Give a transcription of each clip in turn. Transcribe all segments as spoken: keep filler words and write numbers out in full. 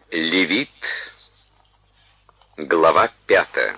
Левит, глава пятая.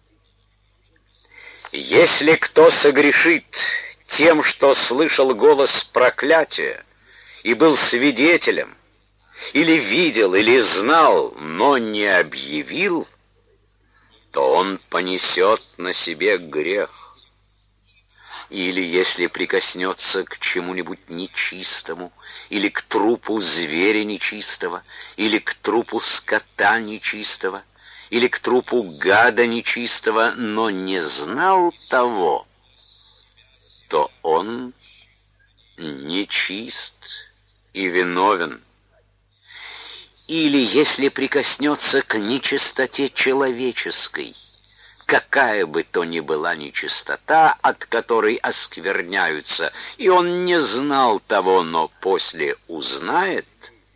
Если кто согрешит тем, что слышал голос проклятия и был свидетелем, или видел, или знал, но не объявил, то он понесет на себе грех. Или если прикоснется к чему-нибудь нечистому, или к трупу зверя нечистого, или к трупу скота нечистого, или к трупу гада нечистого, но не знал того, то он нечист и виновен. Или если прикоснется к нечистоте человеческой, какая бы то ни была нечистота, от которой оскверняются, и он не знал того, но после узнает,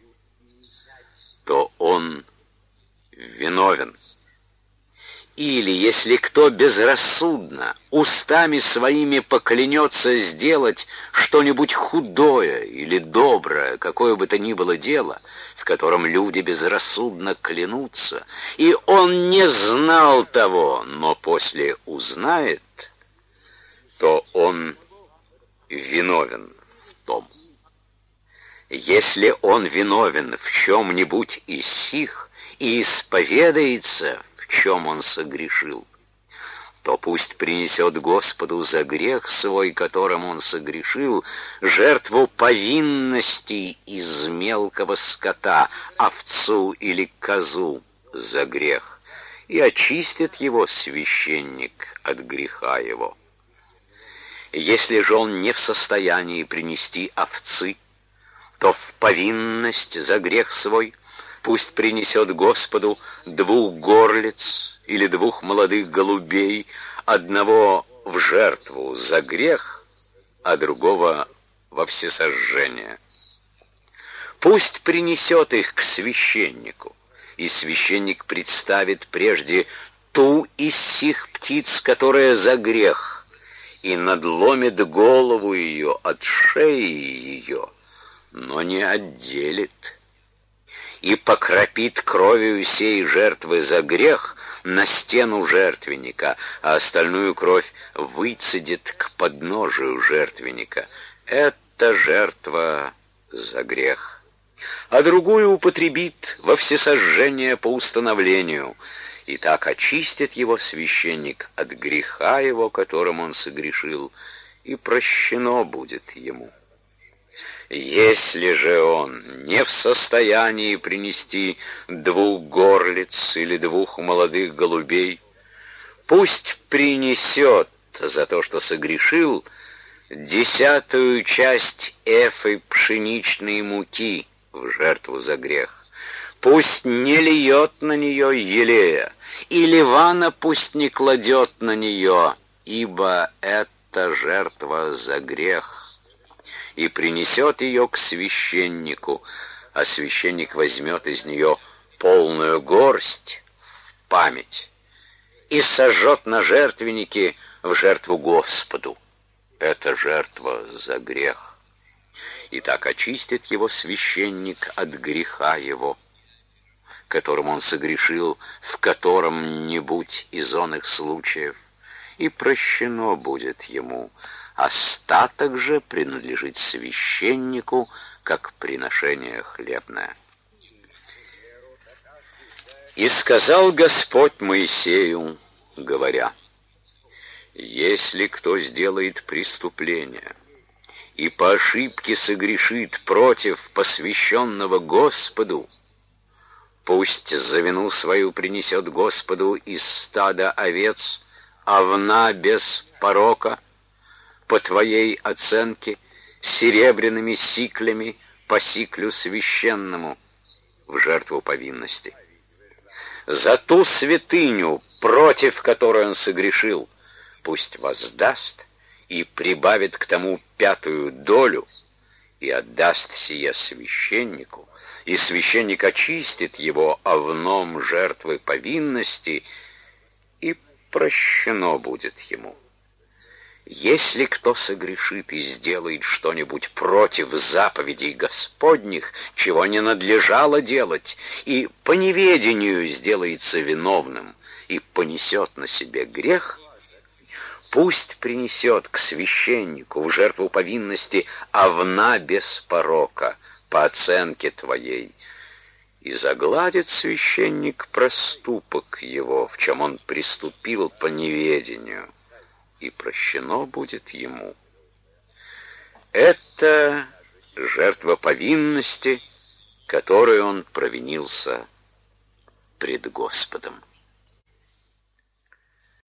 то он виновен. Или если кто безрассудно устами своими поклянется сделать что-нибудь худое или доброе, какое бы то ни было дело, в котором люди безрассудно клянутся, и он не знал того, но после узнает, то он виновен в том. Если он виновен в чем-нибудь из сих и исповедается, в чем он согрешил, то пусть принесет Господу за грех свой, которым он согрешил, жертву повинности из мелкого скота, овцу или козу за грех, и очистит его священник от греха его. Если же он не в состоянии принести овцы, то в повинность за грех свой пусть принесет Господу двух горлиц или двух молодых голубей, одного в жертву за грех, а другого во всесожжение. Пусть принесет их к священнику, и священник представит прежде ту из сих птиц, которая за грех, и надломит голову ее от шеи ее, но не отделит, и покропит кровью сей жертвы за грех на стену жертвенника, а остальную кровь выцедит к подножию жертвенника. Это жертва за грех. А другую употребит во всесожжение по установлению, и так очистит его священник от греха его, которым он согрешил, и прощено будет ему. Если же он не в состоянии принести двух горлиц или двух молодых голубей, пусть принесет за то, что согрешил, десятую часть эфы пшеничной муки в жертву за грех. Пусть не льет на нее елея, и ливана пусть не кладет на нее, ибо это жертва за грех. И принесет ее к священнику, а священник возьмет из нее полную горсть в память и сожжет на жертвеннике в жертву Господу. Это жертва за грех. И так очистит его священник от греха его, которым он согрешил в котором-нибудь из оных случаев, и прощено будет ему. Остаток же принадлежит священнику, как приношение хлебное. И сказал Господь Моисею, говоря: если кто сделает преступление и по ошибке согрешит против посвященного Господу, пусть за вину свою принесет Господу из стада овец овна без порока, по твоей оценке, серебряными сиклями по сиклю священному в жертву повинности. За ту святыню, против которой он согрешил, пусть воздаст и прибавит к тому пятую долю, и отдаст сие священнику, и священник очистит его овном жертвы повинности, и прощено будет ему. Если кто согрешит и сделает что-нибудь против заповедей Господних, чего не надлежало делать, и по неведению сделается виновным и понесет на себе грех, пусть принесет к священнику в жертву повинности овна без порока, по оценке твоей, и загладит священник проступок его, в чем он приступил по неведению, и прощено будет ему. Это жертва повинности, которой он провинился пред Господом.